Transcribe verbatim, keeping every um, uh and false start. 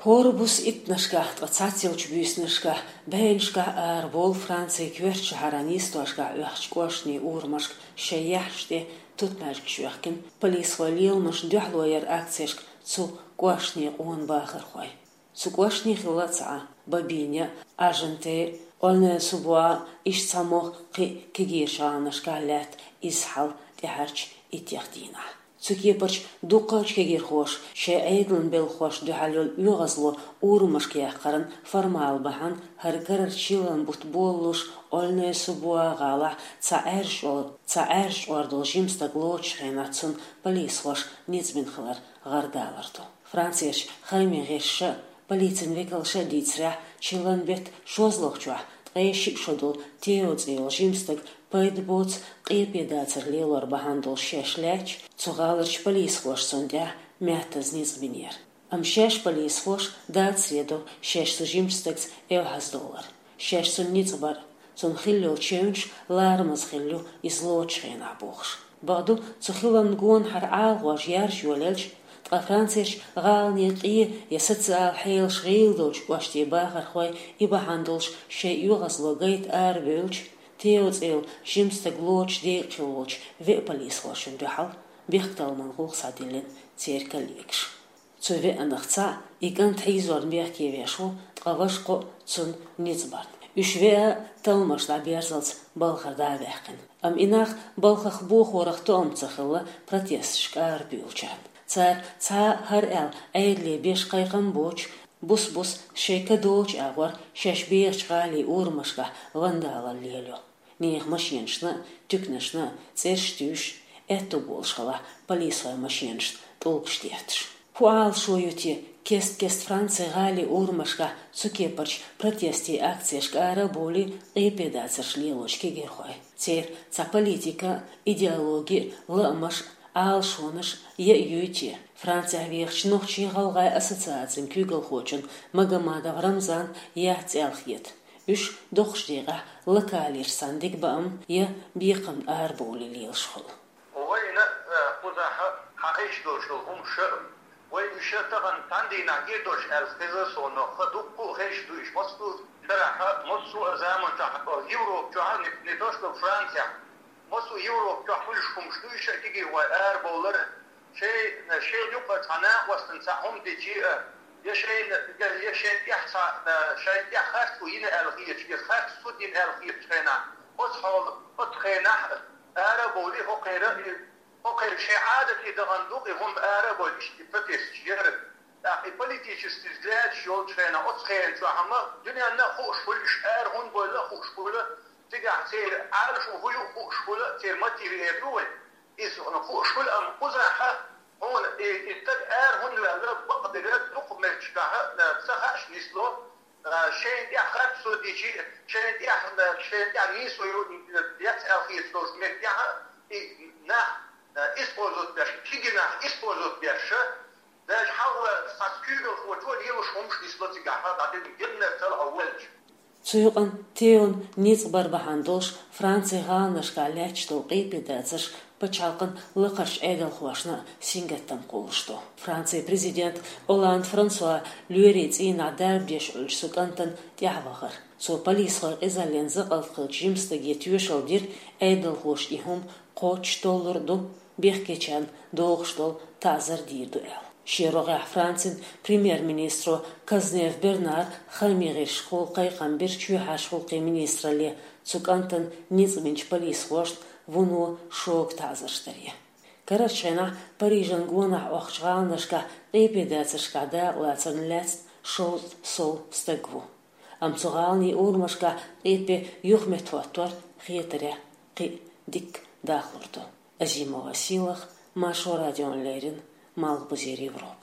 Хорбус итнашка, двадцатилч бюснашка, бэншка ар вол Франции кверч харанистошка, уахчкошни урмашк, шаяхште, тут мэшк швахкин, полис валил наш дюхлоер акцешк, цу кошни он бахархой. Цу кошни хилаца, бабиня, аженте, олне субуа, иш самох ки кигиршанашка лет, изхал, тяхарч итяхдина. Цукипарч дукач кегир хош, ше эйдлен бел хош дюхалюл югазло урмашк яхкаран формал бахан, харкарар чилан бутболлуш, олне субуа гала, ца эрш ол, ца эрш ордол жимста глоч хенацун, полис хош ницбинхлар гардаларту. Францияш хайме герша, полицин векалша дицря, чилан бет шозлохчуа, трэшик шодул, теоц ил жимстаг, Пайдбоц қипедацер лилор бахандол шешлеч, цугаларч полис хош сондя, мятаз низбинер. Am шеш полис хош дат среду шеш сужимстекс элхаз доллар. Шеш сун ницбар, сун хиллил чеунш лармаз хиллю излочхен абухш. Баду цухилан гон хар алгош ярш юлелч, тqa Францияш гални қи ясаца хейл шгилдолч гошти бахар хой и бахандолш ше югазло гайт арбелч, Теоц ил жимстаг лоч декилоч ве полис лошен дюхал, бехтал мангул садилен церкаликш. Цу ве анахца, иган тайзор мехке вешу, тqavashqo цун ницбарт. Үш ве талмаш да берзалц балхарда вехкен. Ам инах балхах бух орахту амцахылла протестшкар бюлчан. Цар ца хар эл эйдли беш кайган боч, бус-бус шейка доч агвар шеш беш гали урмашка вандала лелю. Нех машиншна, тюкнашна, церштюш, это болшала, полисвая машинш, толкштертш. Фуал шоюти, кест-кест Франция гали урмашка, цукепарч, протести акциешка араболи, эпедацерш лилочки герхой. Цер, ца политика, идеологи, ламаш, алшонаш, е юти. Франция верч нохчи галгай ассоциациям кюгал хочен, Магомадов Рамзан яцелхет. Үш дохштега локалир сандик бам я бикам арболи лилшхол. Ойна кузаха хахиш дошул умша. Ой мшатаган тандина гедош арскеза соно хадукку хеш душ мосту тараха мосу заман таха Европ чахал не то что Франция. Мосу Европ чахулшкум штуйша тиги ва арболар. Шей на шей юка тана вастансахум дичи يشين يشين يحصى شين يخاف وين الغيت يخاف سودين الغيت خنا أصحاب أتخنا أربولي هو قير هو قير شيء عادة إذا غندوق هم أربول يشتفتش يرد أخي بوليتيش استزلال شول خنا أتخين شو هم دنيا نا خوش فلش أر هون بولا خوش بولا تجع سير عارف هو خوش بولا سير ما تيجي يروي إذا أنا خوش بولا أم قزحة هون التد آر هون لا بقدر تقوم مرتشكها سخش نسلو شيء يأخذ سودي شيء شيء يأخذ شيء يعني يسوي يسأل في سوش مرتها نا إسبوزوت بيرش كيجي نا إسبوزوت بيرش ده حاول سكيل وتقول يلوش همش نسلو تجاها بعدين جبنا تل أولش Цуйган теон ницбар бахандош Франция ганашка лячтол қипедацаш пачалкан лықаш эдел хуашна сингеттам қолышто. Франция президент Оланд Франсуа люриц и надар беш ульсукантан тяхвахар. Со полисхар изален зақалқы жимстаге тюшал дир эдел хуаш ихум қоч толырду бехкечан доғштол тазар дирду эл. Широға Францин премьер-министру Казнев Бернар хамиғи шқолқай қамбір чуйха шқолқай министрали цукантын ницминч полис хошт вуну шоқ тазырштария. Карачена Парижан гуна оқчғалнышқа қипедацышқа да лацын ләст шоқ сол стагву. Амцуғални урмашқа қипе юхметуаттуар қиетірі қи дик дақлырду. Азимова силах Машо Радион Лерин Малбузер Европ.